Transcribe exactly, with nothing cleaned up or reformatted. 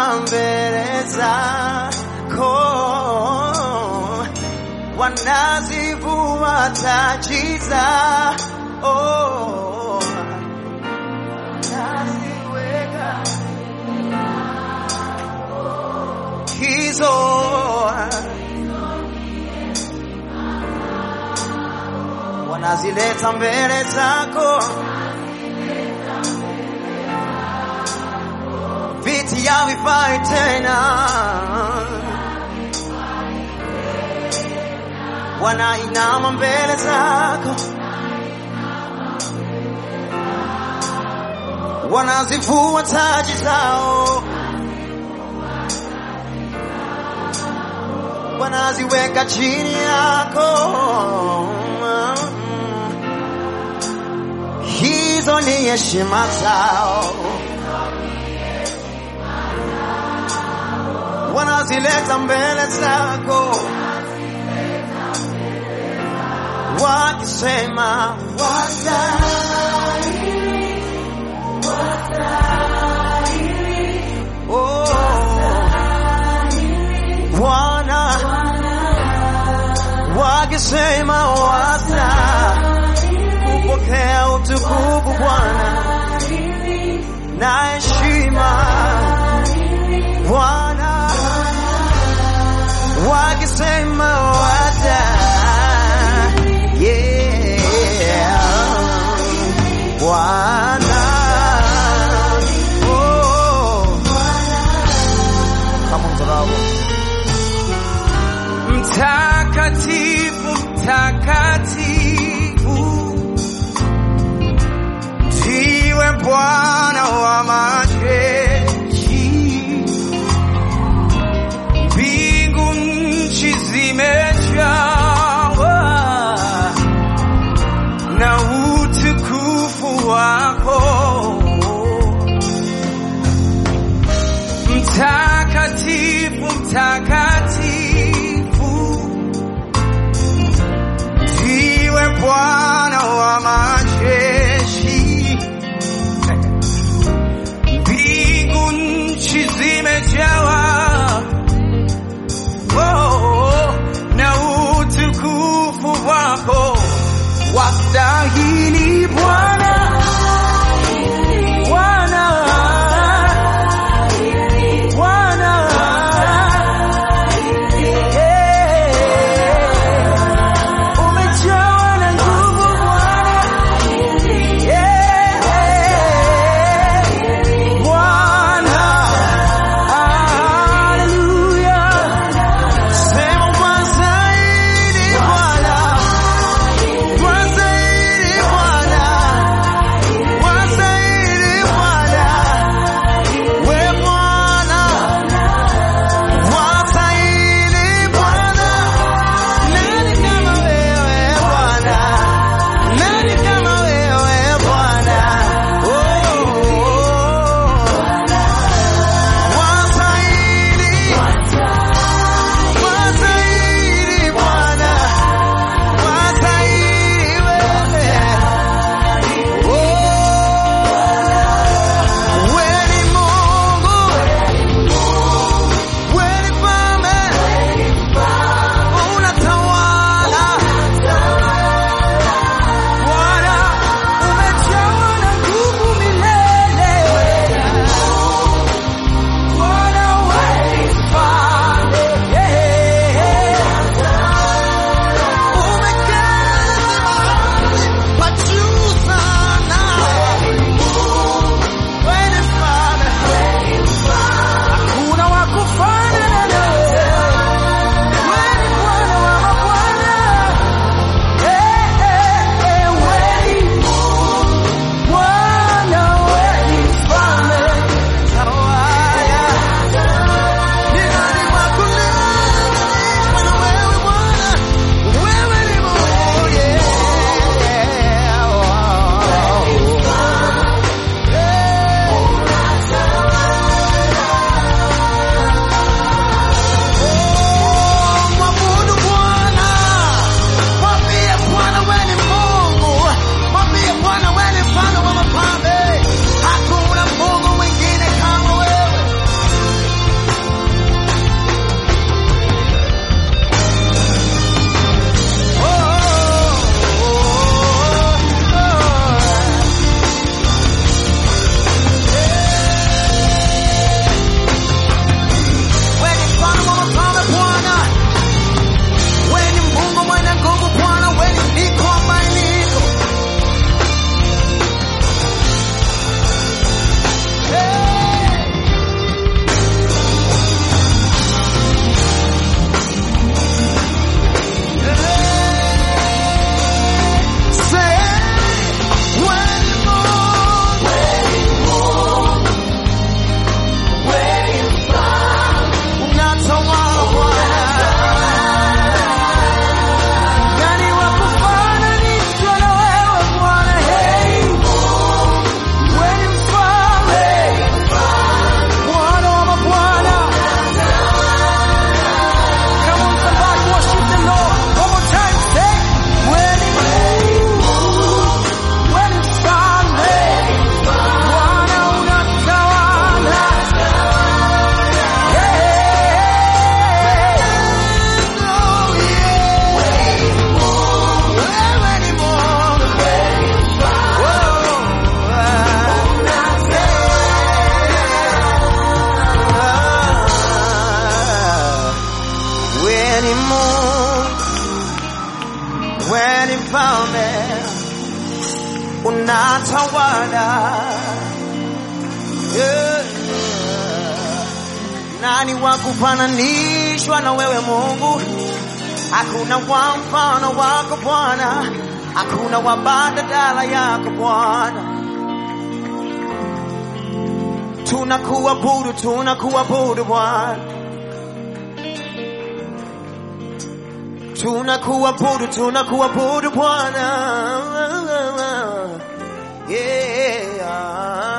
mbele zako, wanazivua taji zao, naziweka hizo wanazileta mbele zako, viti havifai tena, wanainama mbele zako, wanazivua taji zao, wanaziweka chini yako. Hizo ni heshima zao, wanazileta mbele zako, wakisema wastahili, wastahili, oh Bwana, wakisema wastahili kupokea utukufu Bwana na heshima Bwana, wakisema wastahili, yeah Bwana, oh kama mzalao mtakatifu, mtakatifu ndiwe Bwana wa majeshi, mbingu nchi zimejawa na utukufu wako. Mtakatifu, mtakatifu ndiwe Bwana wa majeshi, mbingu nchi zimejawa oh, na utukufu wako. Wastahili Bwana, Bwana, Bwana, umejawa na nguvu Bwana, wewe ni Mungu, wewe ni mfalme, unatawala. Yeah. Nani wa kufananishwa na wewe Mungu? Hakuna wa mfano wako Bwana, hakuna wa badala yako Bwana. Tunakuabudu, tunakuabudu Bwana, tunakuabudu, tunakuabudu Bwana. Yeah.